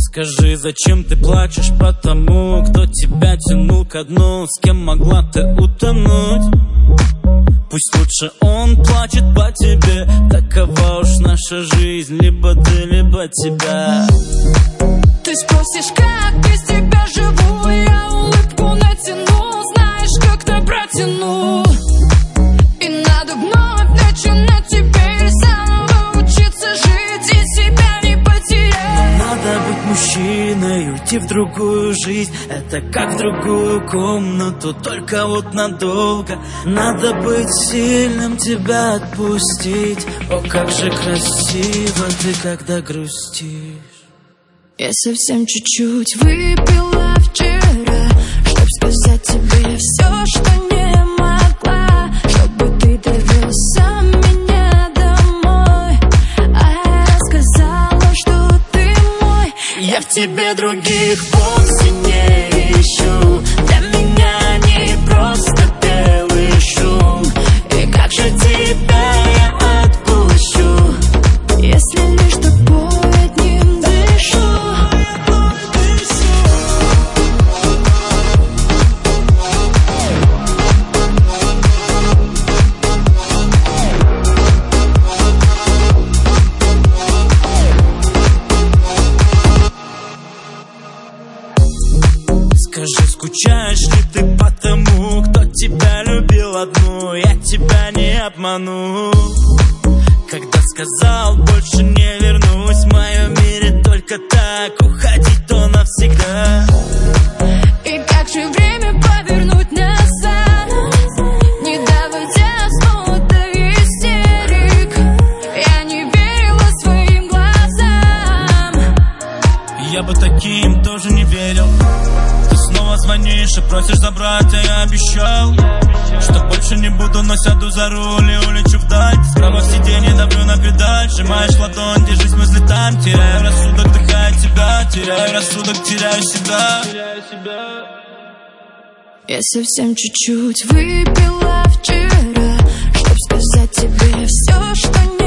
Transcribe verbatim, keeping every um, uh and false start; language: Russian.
Скажи, зачем ты плачешь по тому, кто тебя тянул ко дну, с кем могла ты утонуть? Пусть лучше он плачет по тебе, такова уж наша жизнь, либо ты, либо тебя. Ты спросишь, как без тебя живу, я улыбку натяну, знаешь, как-то протяну. И надо вновь начинать теперь заново учиться жить и себя не потерять. Надо быть мужчиной, уйти в другую жизнь, это как в другую комнату, только вот надолго. Надо быть сильным, тебя отпустить. О, как же красиво ты, когда грустишь. Я совсем чуть-чуть выпила вчера, чтоб сказать тебе все, что не могла, чтобы ты довез меня домой. А я сказала, что ты мой. Я в тебе других вовсе не ищу, для меня не просто белый шум. И как же тебя я отпущу, если лишь тобой одним дышу. Скажи, скучаешь ли ты по тому, кто тебя любил одну? Я тебя не обману, когда сказал, больше не вернусь. В моем мире только так, уходить то навсегда. И как же время повернуть назад, не доводя снова до истерик? Я не верила своим глазам. Я бы таким тоже не верил. Ты снова звонишь и просишь забрать, а я обещал, что больше не буду, но сяду за руль и улечу вдаль. Справа в сиденье давлю на педаль, сжимаешь ладонь, держись, мы взлетаем. Теряю рассудок, вдыхая тебя, теряю рассудок, теряю себя. Я совсем чуть-чуть выпила вчера, чтоб сказать тебе все, что не